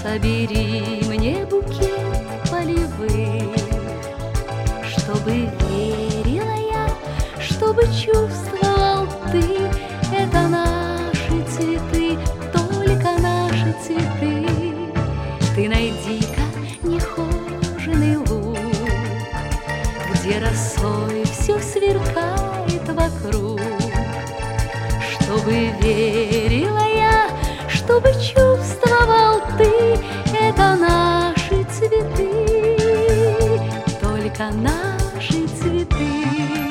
Собери мне букет полевых, чтобы верила я, чтобы чувствовал ты. Это наши цветы, только наши цветы. Ты найди-ка нехоженый луг, где росой все сверкает вокруг, чтобы верила я, чтобы чувствовал ты. Это наши цветы, только наши цветы.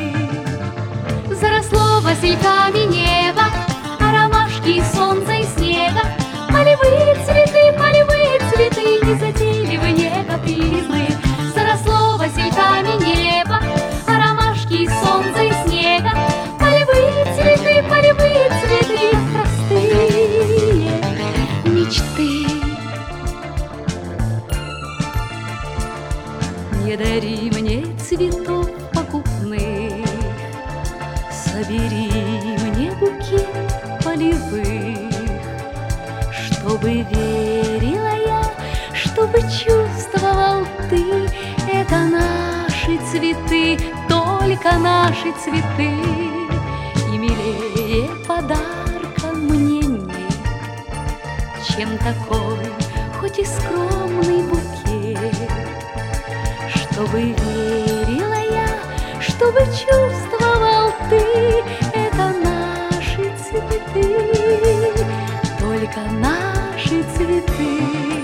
Заросло васильками небо, а ромашки и солнца и снега. Полевые цветы, незатейливы, не капризные. Заросло васильками небо, а ромашки и солнца и снега. Полевые цветы, простые мечты. Не дари мне цветов покупных, собери мне букет полевых, чтобы верила я, чтобы чувствовал ты. Это наши цветы, только наши цветы. И милее подарка мне нет, чем такой, хоть и скромный букет. Чтобы верила я, чтобы чувствовал ты. Это наши цветы, только наши цветы.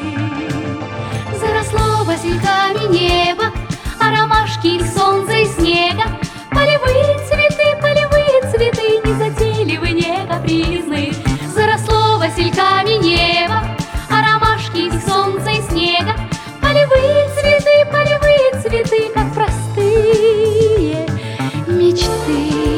Заросло васильками небо, а ромашки и солнца и снега. Полевые цветы, незатейливы, не капризные. Заросло васильками небо, а ромашки и солнца и снега. Полевые цветы, как простые мечты.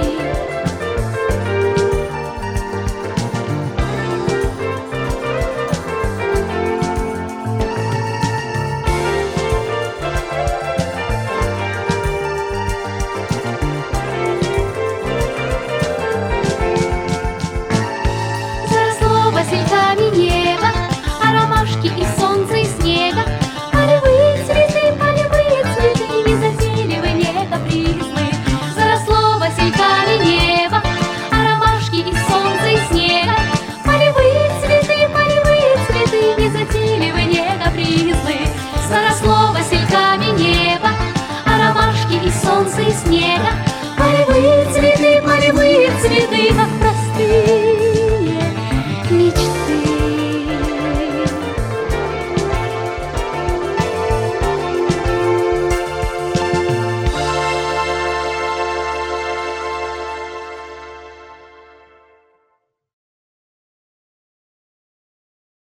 Заросло васильками небо, а ромашки и солнца и снега. Полевые цветы, незатейливы, не капризные. Заросло васильками небо, а ромашки и солнца и снега. Полевые цветы, незатейливы, не капризные. Заросло васильками небо, а ромашки и солнца и снега. Полевые цветы, как